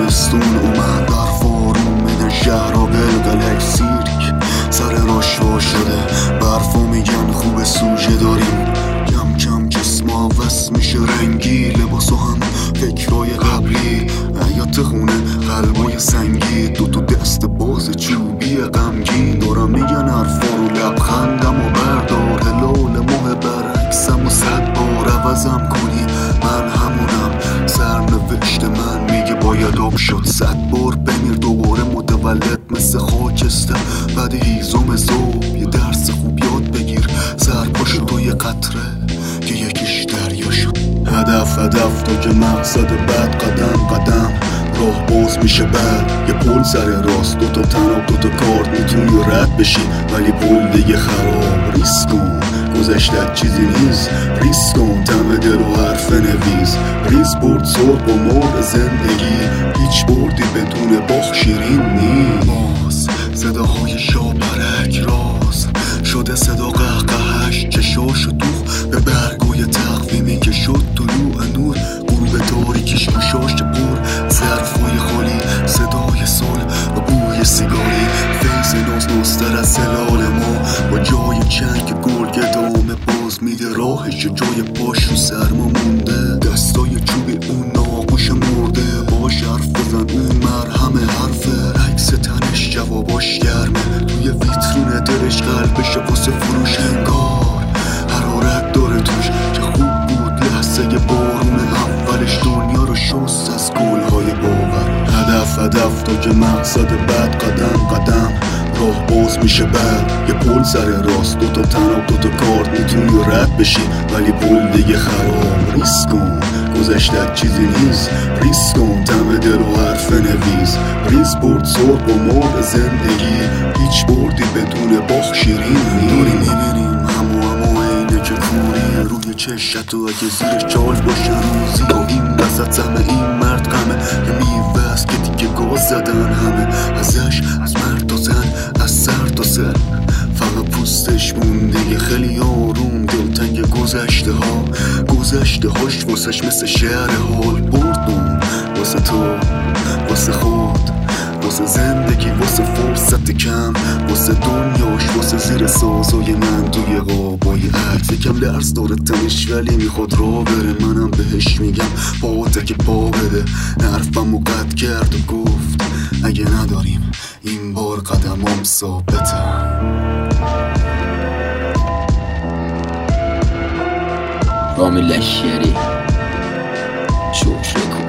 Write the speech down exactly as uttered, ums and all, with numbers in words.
تابستون اومد برف آروم میدن شهر و قلقلک سیرک سر راشوا شده برفا میگن خوب سوژه داریم کم کم جسما وس میشه رنگی لباسو هم فکرای قبلی حیات خونه قلبای سنگی دو تا دست باز چوبی غمگین دارم میگن حرفا رو لبخندم و بردار هلال ماه برعکسم و صد بار عوضم کنی من همونم سرنوشت من میگه باید آب شد صد بار بمیر دوباره متولد مثل خاکستر بعد هیزم زوب یه درس خوب یاد بگیر سر پاشو تو یه قطره که یکیش دریا شد هدف هدف تا که مقصد بعد قدم قدم راه باز میشه بعد یه پل سر راست دوتا تناب دوتا کارت میتونی رد بشی ولی پل دیگه خراب ریسک کن گذشتت چیزی نیست ریسک کن دم دل و حرف نویز ریز برد سرخ و مرد زندگی هیچ بردی بدون باخ شیرین نیست باز صداهای شاپرک راز شده صدا قهقهش چشاش دوخ به برگوی تقویمی که شد طلوع نور غروب تاریکیش گوشاش پر ظرفای خالی صدای سال و بوی سیگاری فیض ناز نازتر از زلال ما با جای چنگ گرگ دامه باز میده راهش جای پاش رو سرما مونده دستای چوبی اون ناقوش مرده باش حرف بزن اون مرهم حرفه عکس تنش جواباش گرمه توی ویترین دلش قلبش واسه فروش انگار حرارت داره توش که خوب بود لحظه بارون اولش دنیا رو شست از گلهای باور هدف هدف تا که مقصد بعد قدم قدم راه باز میشه بعد یه پل سر راست دوتا تناب دوتا کارت میتونی رد بشی ولی پل دیگه خراب ریسک کن گذشتت چیزی نیست ریسک کن دم دل و حرف نویز ریز برد سرخ و مرد زندگی هیچ بردی بدون باخ شیرین داری میبینیم همو همو اینه که کوری روی چشت و اگه زیرش چال باشه روزی و این وسط زمه این مرد غمه یه میوه است که دیگه گاز زدن همه ازش از مرد تا زن از سر تا سر فقط پوستش مونده خیلی آروم دلتنگ گذشته ها گذشته هاش واسش مثل شعر حال بردم واسه تو واسه خود واسه زندگی واسه فرصت کم واسه دنیاش واسه زیر سازای من توی قابای عکس یکم درس داره تنش ولی میخواد را بره منم بهش میگم پا تک پا بده حرفمو قطع کرد و گفت اگه نداریم این بار قدمام ثابته رامین لشکری شوش